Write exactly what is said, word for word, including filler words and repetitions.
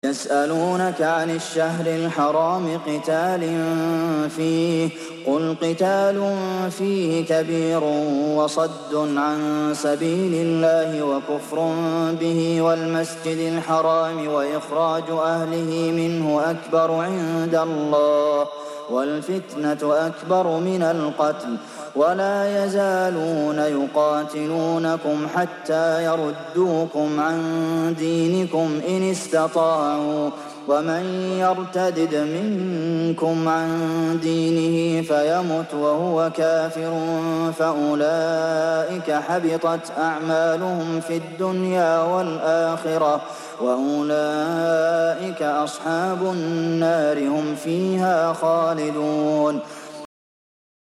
يسألونك عن الشهر الحرام قتال فيه قل قتال فيه كبير وصد عن سبيل الله وكفر به والمسجد الحرام وإخراج أهله منه أكبر عند الله والفتنة أكبر من القتل ولا يزالون يقاتلونكم حتى يردوكم عن دينكم إن استطاعوا ومن يرتدد منكم عن دينه فيمت وهو كافر فأولئك حبطت أعمالهم في الدنيا والآخرة وأولئك أصحاب النار هم فيها خالدون